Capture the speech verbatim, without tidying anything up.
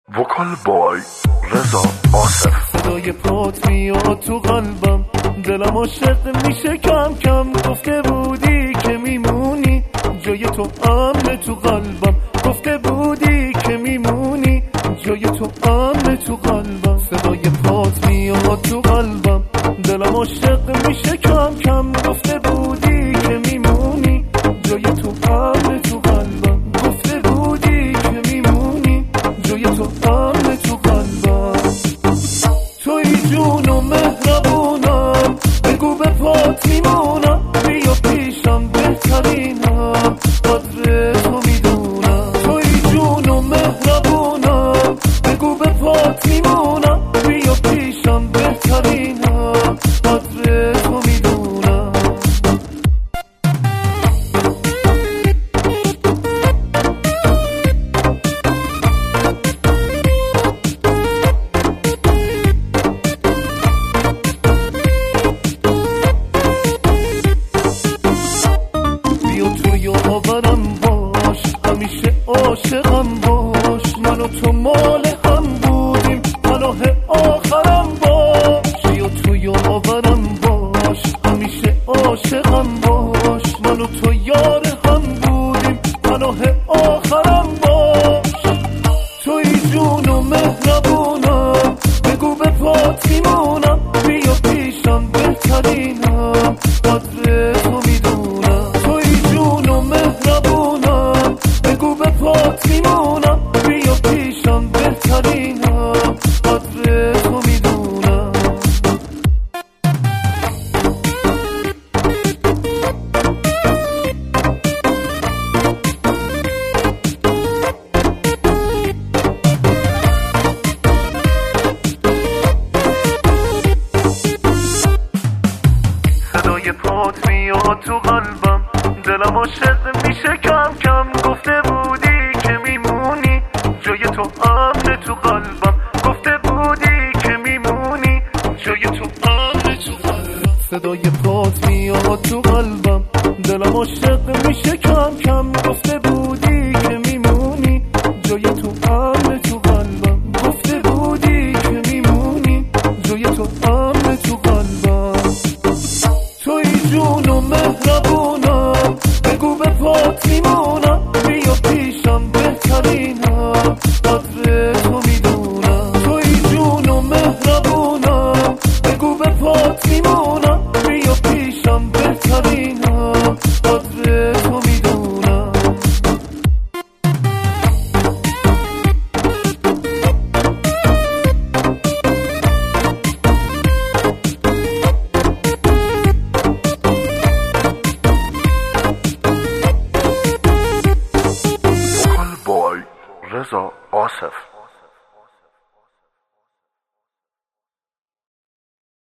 وکال بای رضا آصف. صدای پات میاد تو قلبم، دلم عاشق میشه کم کم. گفته بودی که میمونی، جای تو امن تو قلبم. گفته بودی که میمونی، جای تو امن تو قلبم. صدای پات میاد تو قلبم، دلم عاشق میشه کم کم. گفته بودی که میمونی، جای تو امن تو قلبم. گفته بودی که میمونی، جای تو امن تو قلبم. توی جون و مهربونم، بگو به پات میمونم. بیا پیشم بهترینم، قدر تو میدونم. توی جون و مهربونم، بگو به پات میمونم. بیا پیشم بهترینم، قدر تو میدونم. باورم باش، همیشه عاشقم باش. من و تو مال هم بودیم، پناه آخرم باش. بیا تو یاورم باش، همیشه عاشقم باش. من و تو یار هم بودیم، پناه آخرم باش. توی جون و مهربونم، بگو به پات میمونم. بیا پیشم بهترینم، قدر تو میدونم. توی جون و مهربونم، بگو به پات میمونم. بیا پیشم بهترینم، قدر تو میدونم. صدای پات میاد تو قلبم، دلم عاشق میشه کم کم. گفته بودی که میمونی، جای تو امن تو قلبم. گفته بودی که میمونی، جای تو امن تو قلبم. صدای پات میاد تو قلبم، دلم عاشق میشه کم کم. گفته بودی که میمونی، جای تو امن تو قلبم. گفته بودی که میمونی، جای تو امن تو قلبم. توی جون و مهربونم، بگو به پات میمونم. بیا پیشم بهترینم، قدر تو میدونم. توی جون و مهربونم، بگو به پات میمونم. بیا پیشم بهترینم، قدر تو میدونم. رضا آصف.